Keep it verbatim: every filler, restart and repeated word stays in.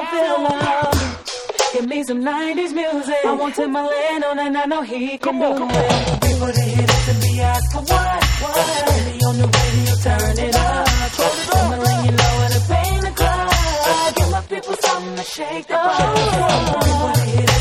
wanna feel love. Give me some nineties music. I want Timberland on and I know he can do it. People to hit it to be asked for what? What? Baby on the radio, turn it up. Timberland, you know what to pay the club. Give my people something to shake the ball. People to hit it.